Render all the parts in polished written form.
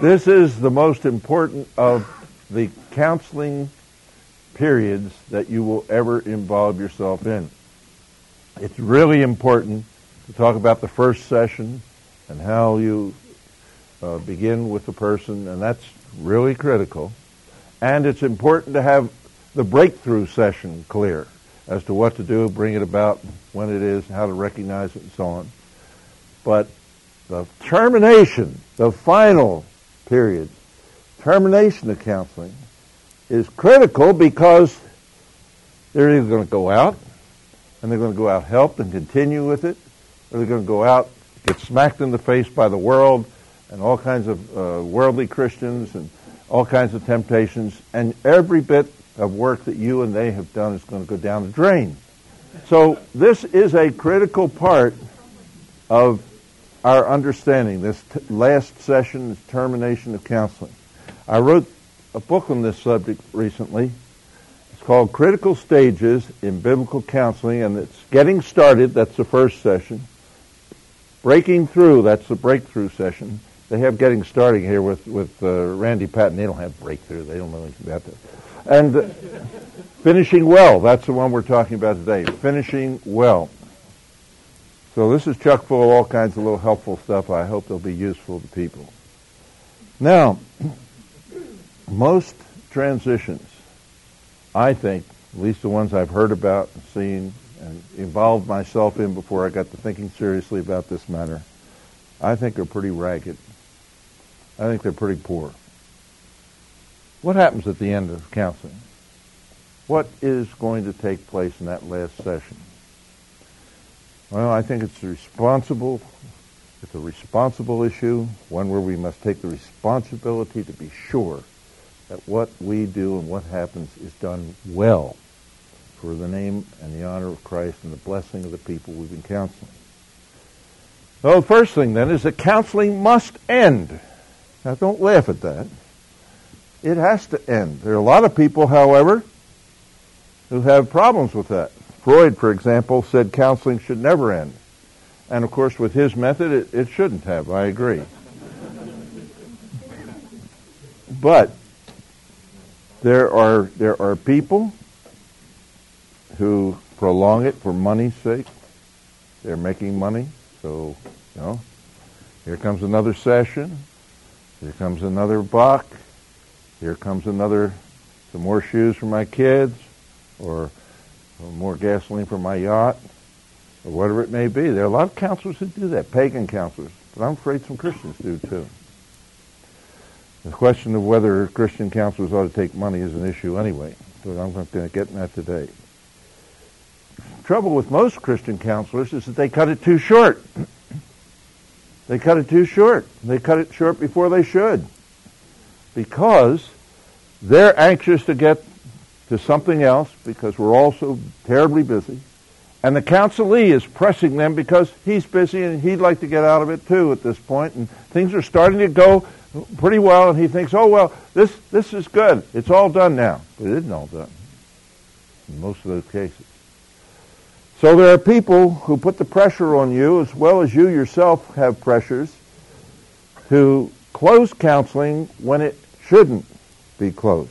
This is the most important of the counseling periods that you will ever involve yourself in. It's really important to talk about the first session and how you begin with the person, and that's really critical. And it's important to have the breakthrough session clear as to what to do, bring it about, when it is, how to recognize it, and so on. But the termination, the final period, termination of counseling, is critical because they're either going to go out, and they're going to go out helped and continue with it, or they're going to go out, get smacked in the face by the world and all kinds of worldly Christians and all kinds of temptations, and every bit of work that you and they have done is going to go down the drain. So this is a critical part of our understanding. This last session is termination of counseling. I wrote a book on this subject recently. It's called Critical Stages in Biblical Counseling, and it's Getting Started, that's the first session. Breaking Through, that's the breakthrough session. They have Getting Started here with Randy Patton. They don't have Breakthrough. They don't know anything about that. And Finishing Well, that's the one we're talking about today. Finishing Well. So this is chock full of all kinds of little helpful stuff. I hope they'll be useful to people. Now, most transitions, I think, at least the ones I've heard about and seen and involved myself in before I got to thinking seriously about this matter, I think are pretty ragged. I think they're pretty poor. What happens at the end of counseling? What is going to take place in that last session? Well, I think it's a responsible issue, one where we must take the responsibility to be sure that what we do and what happens is done well for the name and the honor of Christ and the blessing of the people we've been counseling. Well, the first thing then is that counseling must end. Now, don't laugh at that. It has to end. There are a lot of people, however, who have problems with that. Freud, for example, said counseling should never end. And, of course, with his method, it shouldn't have. I agree. But there are people who prolong it for money's sake. They're making money. So, here comes another session. Here comes another buck. Here comes some more shoes for my kids, or more gasoline for my yacht, or whatever it may be. There are a lot of counselors who do that, pagan counselors, but I'm afraid some Christians do too. The question of whether Christian counselors ought to take money is an issue anyway, but I'm not going to get in that today. The trouble with most Christian counselors is that they cut it too short. They cut it too short. They cut it short before they should, because they're anxious to get to something else, because we're all so terribly busy. And the counselee is pressing them because he's busy and he'd like to get out of it too at this point. And things are starting to go pretty well, and he thinks, oh, well, this is good. It's all done now. But it isn't all done in most of those cases. So there are people who put the pressure on you, as well as you yourself have pressures, to close counseling when it shouldn't be closed.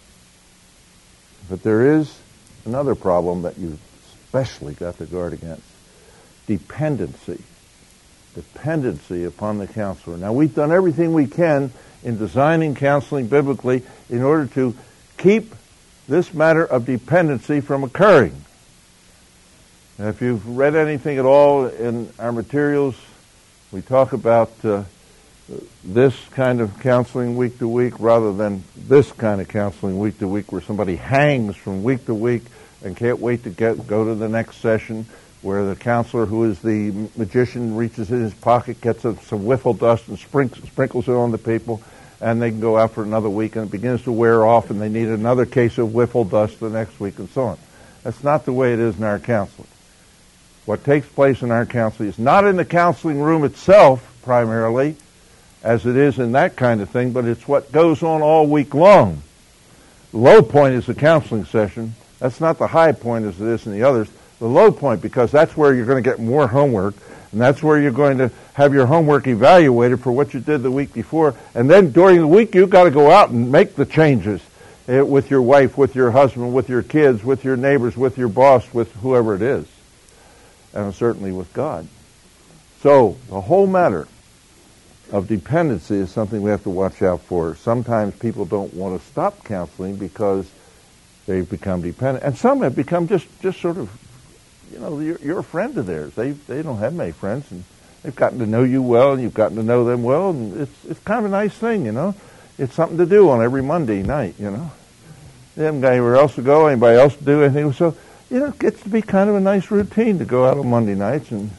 But there is another problem that you've especially got to guard against. Dependency. Dependency upon the counselor. Now, we've done everything we can in designing counseling biblically in order to keep this matter of dependency from occurring. Now, if you've read anything at all in our materials, we talk about this kind of counseling week to week rather than this kind of counseling week to week where somebody hangs from week to week and can't wait to go to the next session, where the counselor, who is the magician, reaches in his pocket, gets some wiffle dust and sprinkles it on the people, and they can go out for another week, and it begins to wear off, and they need another case of wiffle dust the next week, and so on. That's not the way it is in our counseling. What takes place in our counseling is not in the counseling room itself, primarily, as it is in that kind of thing, but it's what goes on all week long. The low point is the counseling session. That's not the high point as it is in the others. The low point, because that's where you're going to get more homework, And that's where you're going to have your homework evaluated for what you did the week before. And then during the week, you've got to go out and make the changes with your wife, with your husband, with your kids, with your neighbors, with your boss, with whoever it is. And certainly with God. So the whole matter of dependency is something we have to watch out for. Sometimes people don't want to stop counseling because they've become dependent. And some have become just sort of, you're a friend of theirs. They don't have many friends, and they've gotten to know you well, and you've gotten to know them well, and it's kind of a nice thing, It's something to do on every Monday night, They haven't got anywhere else to go, anybody else to do anything. So, it gets to be kind of a nice routine to go out on Monday nights, and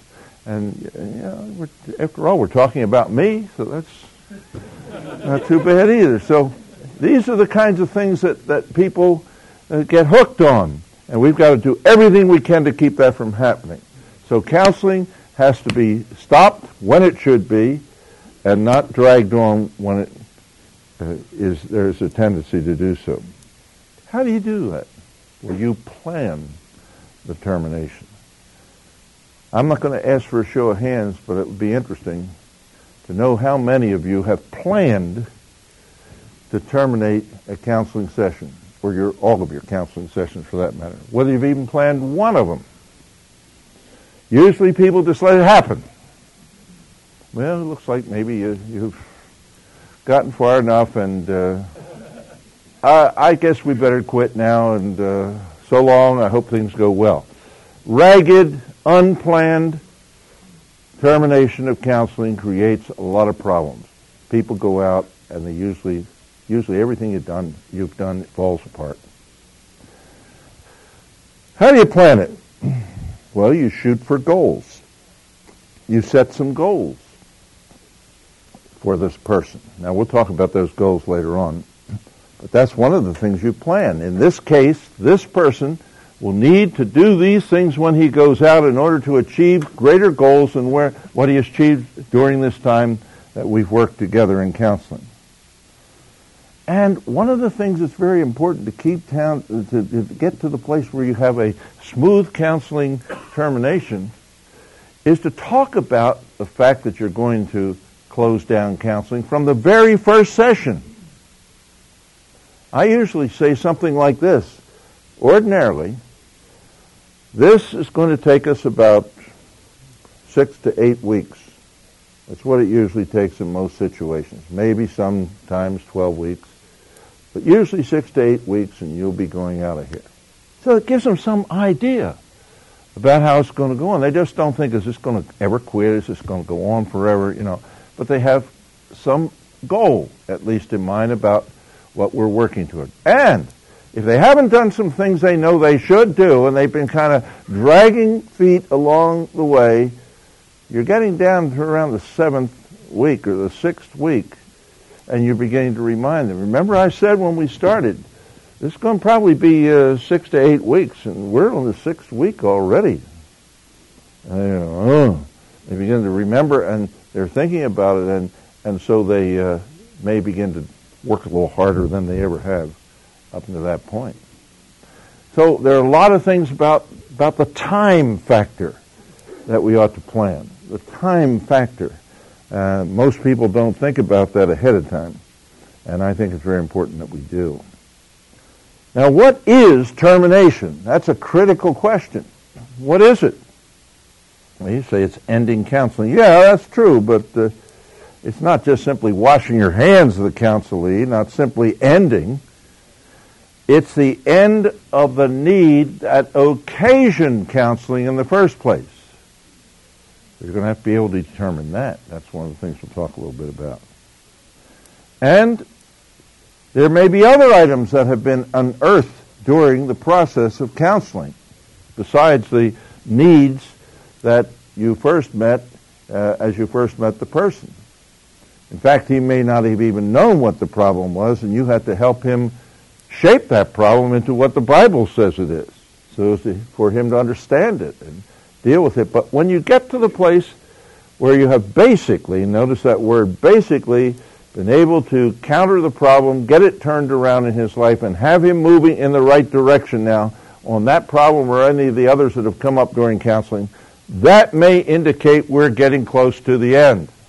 after all, we're talking about me, so that's not too bad either. So these are the kinds of things that people get hooked on, and we've got to do everything we can to keep that from happening. So counseling has to be stopped when it should be, and not dragged on when there's a tendency to do so. How do you do that? Well, you plan the termination. I'm not going to ask for a show of hands, but it would be interesting to know how many of you have planned to terminate a counseling session, or all of your counseling sessions for that matter, whether you've even planned one of them. Usually people just let it happen. Well, it looks like maybe you've gotten far enough, and I guess we better quit now, and so long, I hope things go well. Ragged, unplanned termination of counseling creates a lot of problems. People go out and they usually everything you've done falls apart. How do you plan it? Well, you shoot for goals. You set some goals for this person. Now, we'll talk about those goals later on, but that's one of the things you plan. In this case, this person will need to do these things when he goes out in order to achieve greater goals than what he achieved during this time that we've worked together in counseling. And one of the things that's very important to to get to the place where you have a smooth counseling termination is to talk about the fact that you're going to close down counseling from the very first session. I usually say something like this. Ordinarily, this is going to take us about 6 to 8 weeks. That's what it usually takes in most situations. Maybe sometimes 12 weeks. But usually 6 to 8 weeks, and you'll be going out of here. So it gives them some idea about how it's going to go on. They just don't think, is this going to ever quit? Is this going to go on forever? But they have some goal, at least in mind, about what we're working toward. And if they haven't done some things they know they should do, and they've been kind of dragging feet along the way, you're getting down to around the 7th week or the 6th week, and you're beginning to remind them. Remember I said when we started, this is going to probably be 6 to 8 weeks, and we're on the 6th week already. They begin to remember, and they're thinking about it, and so they may begin to work a little harder than they ever have up to that point. So there are a lot of things about the time factor that we ought to plan. The time factor. Most people don't think about that ahead of time, and I think it's very important that we do. Now, what is termination? That's a critical question. What is it? Well, you say it's ending counseling. Yeah, that's true, but it's not just simply washing your hands of the counselee, not simply ending. It's the end of the need that occasioned counseling in the first place. You're going to have to be able to determine that. That's one of the things we'll talk a little bit about. And there may be other items that have been unearthed during the process of counseling, besides the needs that you first met as you first met the person. In fact, he may not have even known what the problem was, and you had to help him shape that problem into what the Bible says it is, so as for him to understand it and deal with it. But when you get to the place where you have basically, notice that word, basically been able to counter the problem, get it turned around in his life, and have him moving in the right direction now on that problem or any of the others that have come up during counseling, that may indicate we're getting close to the end.